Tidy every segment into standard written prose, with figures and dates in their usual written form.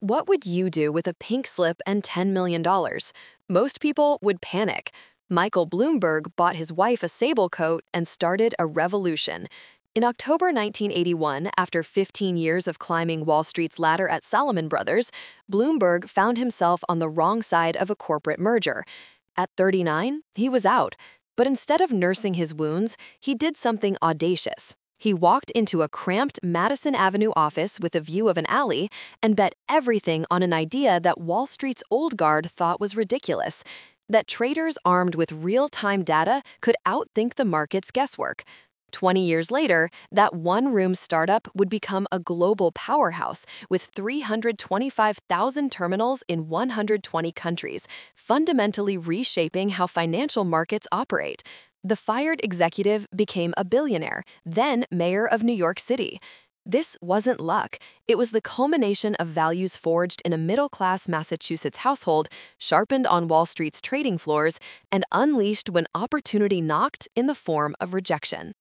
What would you do with a pink slip and $10 million? Most people would panic. Michael Bloomberg bought his wife a sable coat and started a revolution. In October 1981, after 15 years of climbing Wall Street's ladder at Salomon Brothers, Bloomberg found himself on the wrong side of a corporate merger. At 39, he was out. But instead of nursing his wounds, he did something audacious. He walked into a cramped Madison Avenue office with a view of an alley and bet everything on an idea that Wall Street's old guard thought was ridiculous, that traders armed with real-time data could outthink the market's guesswork. 20 years later, that one-room startup would become a global powerhouse with 325,000 terminals in 120 countries, fundamentally reshaping how financial markets operate. The fired executive became a billionaire, then mayor of New York City. This wasn't luck. It was the culmination of values forged in a middle-class Massachusetts household, sharpened on Wall Street's trading floors, and unleashed when opportunity knocked in the form of rejection.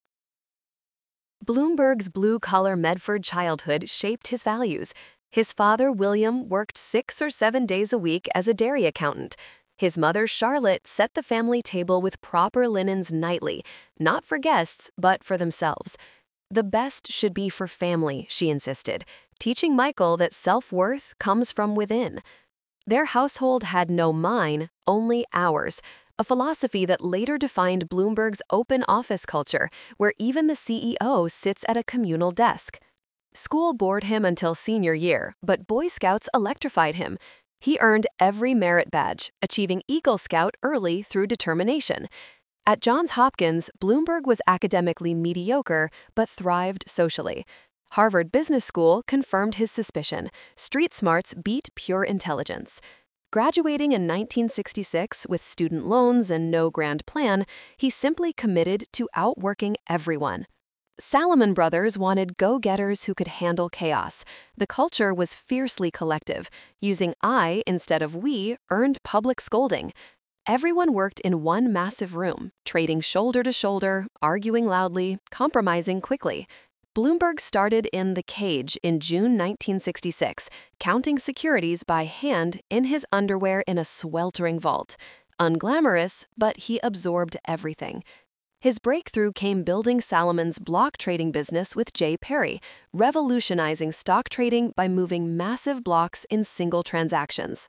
Bloomberg's blue-collar Medford childhood shaped his values. His father, William, worked 6 or 7 days a week as a dairy accountant. His mother, Charlotte, set the family table with proper linens nightly, not for guests, but for themselves. The best should be for family, she insisted, teaching Michael that self-worth comes from within. Their household had no mine, only ours, a philosophy that later defined Bloomberg's open office culture, where even the CEO sits at a communal desk. School bored him until senior year, but Boy Scouts electrified him. He earned every merit badge, achieving Eagle Scout early through determination. At Johns Hopkins, Bloomberg was academically mediocre but thrived socially. Harvard Business School confirmed his suspicion. Street smarts beat pure intelligence. Graduating in 1966 with student loans and no grand plan, he simply committed to outworking everyone. Salomon Brothers wanted go-getters who could handle chaos. The culture was fiercely collective. Using I instead of we earned public scolding. Everyone worked in one massive room, trading shoulder to shoulder, arguing loudly, compromising quickly. Bloomberg started in the cage in June 1966, counting securities by hand in his underwear in a sweltering vault. Unglamorous, but he absorbed everything. His breakthrough came building Salomon's block trading business with Jay Perry, revolutionizing stock trading by moving massive blocks in single transactions.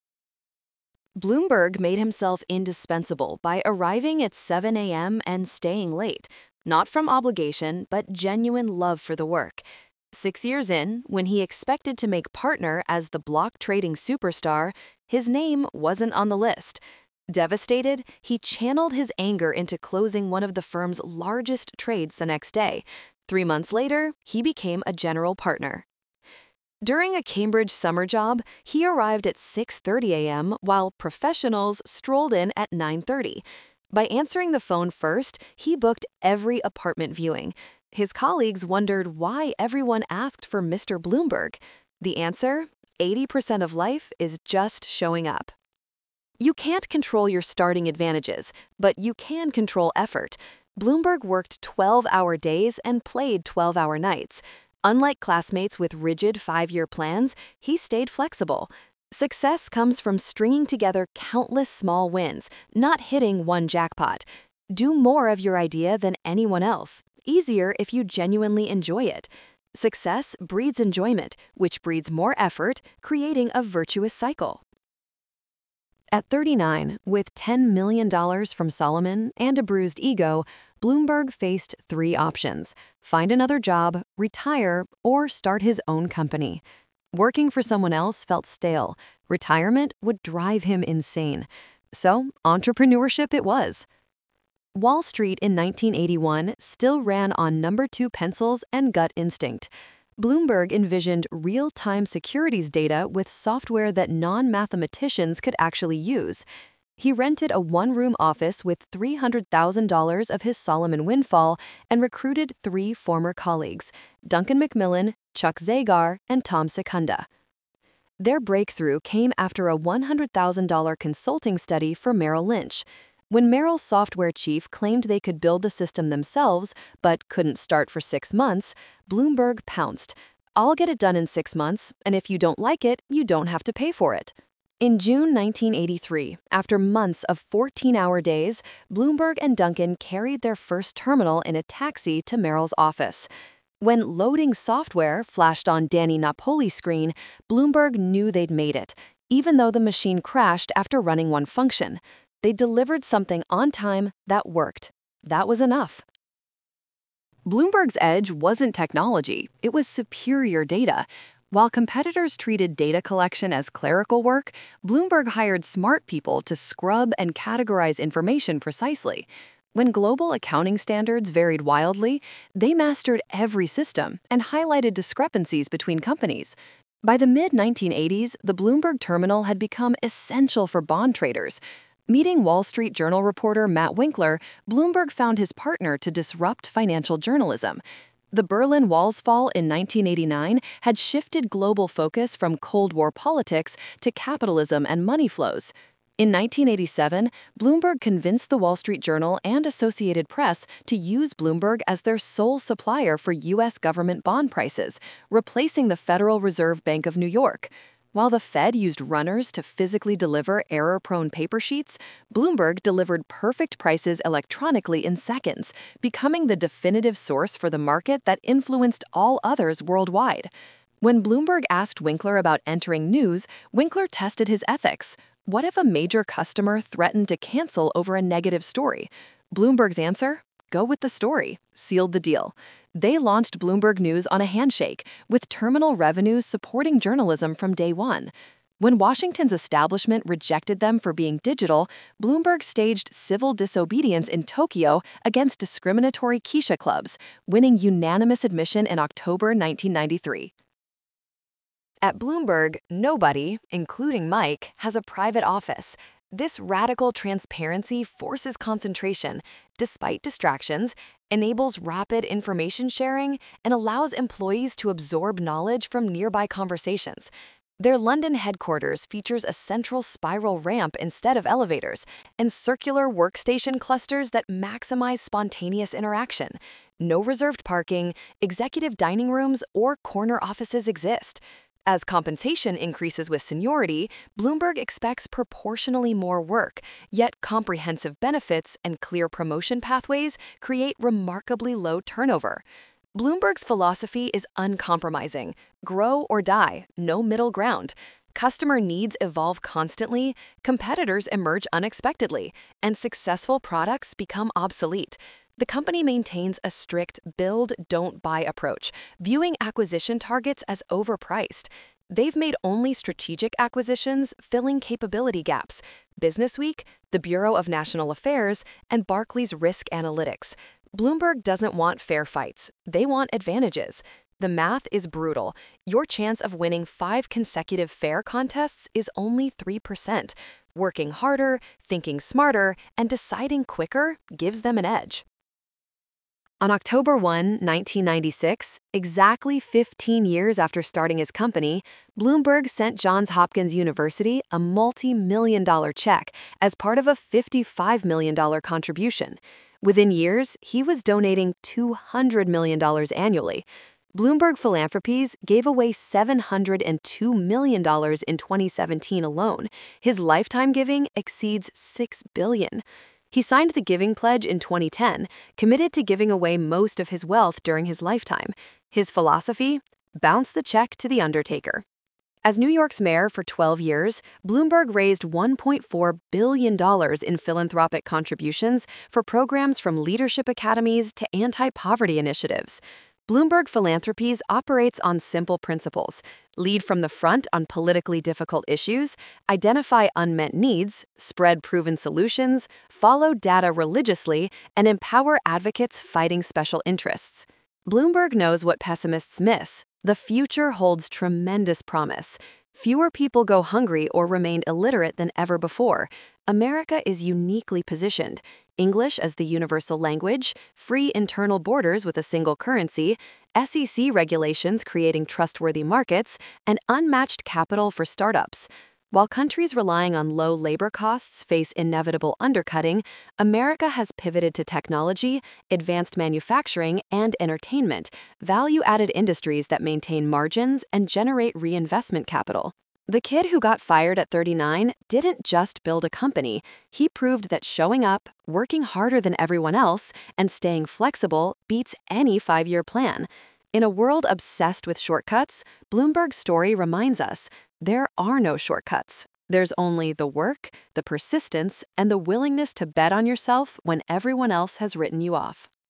Bloomberg made himself indispensable by arriving at 7 a.m. and staying late, not from obligation, but genuine love for the work. 6 years in, when he expected to make partner as the block trading superstar, his name wasn't on the list. Devastated, he channeled his anger into closing one of the firm's largest trades the next day. 3 months later, he became a general partner. During a Cambridge summer job, he arrived at 6:30 a.m. while professionals strolled in at 9:30. By answering the phone first, he booked every apartment viewing. His colleagues wondered why everyone asked for Mr. Bloomberg. The answer? 80% of life is just showing up. You can't control your starting advantages, but you can control effort. Bloomberg worked 12-hour days and played 12-hour nights. Unlike classmates with rigid 5-year plans, he stayed flexible. Success comes from stringing together countless small wins, not hitting one jackpot. Do more of your idea than anyone else. Easier if you genuinely enjoy it. Success breeds enjoyment, which breeds more effort, creating a virtuous cycle. At 39, with $10 million from Salomon and a bruised ego, Bloomberg faced 3 options: find another job, retire, or start his own company. Working for someone else felt stale. Retirement would drive him insane. So, entrepreneurship it was. Wall Street in 1981 still ran on number 2 pencils and gut instinct. Bloomberg envisioned real-time securities data with software that non-mathematicians could actually use. He rented a one-room office with $300,000 of his Salomon windfall and recruited 3 former colleagues, Duncan Macmillan, Chuck Zagar, and Tom Secunda. Their breakthrough came after a $100,000 consulting study for Merrill Lynch. When Merrill's software chief claimed they could build the system themselves but couldn't start for 6 months, Bloomberg pounced. I'll get it done in 6 months, and if you don't like it, you don't have to pay for it. In June 1983, after months of 14-hour days, Bloomberg and Duncan carried their first terminal in a taxi to Merrill's office. When loading software flashed on Danny Napoli's screen, Bloomberg knew they'd made it, even though the machine crashed after running one function. They delivered something on time that worked. That was enough. Bloomberg's edge wasn't technology, it was superior data. While competitors treated data collection as clerical work, Bloomberg hired smart people to scrub and categorize information precisely. When global accounting standards varied wildly, they mastered every system and highlighted discrepancies between companies. By the mid-1980s, the Bloomberg terminal had become essential for bond traders. Meeting Wall Street Journal reporter Matt Winkler, Bloomberg found his partner to disrupt financial journalism. The Berlin Wall's fall in 1989 had shifted global focus from Cold War politics to capitalism and money flows. In 1987, Bloomberg convinced the Wall Street Journal and Associated Press to use Bloomberg as their sole supplier for U.S. government bond prices, replacing the Federal Reserve Bank of New York. While the Fed used runners to physically deliver error-prone paper sheets, Bloomberg delivered perfect prices electronically in seconds, becoming the definitive source for the market that influenced all others worldwide. When Bloomberg asked Winkler about entering news, Winkler tested his ethics. What if a major customer threatened to cancel over a negative story? Bloomberg's answer? Go with the story. Sealed the deal. They launched Bloomberg News on a handshake, with terminal revenues supporting journalism from day one. When Washington's establishment rejected them for being digital, Bloomberg staged civil disobedience in Tokyo against discriminatory geisha clubs, winning unanimous admission in October 1993. At Bloomberg, nobody, including Mike, has a private office. This radical transparency forces concentration, despite distractions, enables rapid information sharing, and allows employees to absorb knowledge from nearby conversations. Their London headquarters features a central spiral ramp instead of elevators, and circular workstation clusters that maximize spontaneous interaction. No reserved parking, executive dining rooms, or corner offices exist. As compensation increases with seniority, Bloomberg expects proportionally more work, yet comprehensive benefits and clear promotion pathways create remarkably low turnover. Bloomberg's philosophy is uncompromising: grow or die, no middle ground. Customer needs evolve constantly, competitors emerge unexpectedly, and successful products become obsolete. The company maintains a strict build, don't buy approach, viewing acquisition targets as overpriced. They've made only strategic acquisitions, filling capability gaps: Businessweek, the Bureau of National Affairs, and Barclays Risk Analytics. Bloomberg doesn't want fair fights. They want advantages. The math is brutal. Your chance of winning 5 consecutive fair contests is only 3%. Working harder, thinking smarter, and deciding quicker gives them an edge. On October 1, 1996, exactly 15 years after starting his company, Bloomberg sent Johns Hopkins University a multi-million-dollar check as part of a $55 million contribution. Within years, he was donating $200 million annually. Bloomberg Philanthropies gave away $702 million in 2017 alone. His lifetime giving exceeds $6 billion. He signed the Giving Pledge in 2010, committed to giving away most of his wealth during his lifetime. His philosophy? Bounce the check to the undertaker. As New York's mayor for 12 years, Bloomberg raised $1.4 billion in philanthropic contributions for programs from leadership academies to anti-poverty initiatives. Bloomberg Philanthropies operates on simple principles: lead from the front on politically difficult issues, identify unmet needs, spread proven solutions, follow data religiously, and empower advocates fighting special interests. Bloomberg knows what pessimists miss. The future holds tremendous promise. Fewer people go hungry or remain illiterate than ever before. America is uniquely positioned: English as the universal language, free internal borders with a single currency, SEC regulations creating trustworthy markets, and unmatched capital for startups. While countries relying on low labor costs face inevitable undercutting, America has pivoted to technology, advanced manufacturing, and entertainment, value-added industries that maintain margins and generate reinvestment capital. The kid who got fired at 39 didn't just build a company, he proved that showing up, working harder than everyone else, and staying flexible beats any 5-year plan. In a world obsessed with shortcuts, Bloomberg's story reminds us there are no shortcuts. There's only the work, the persistence, and the willingness to bet on yourself when everyone else has written you off.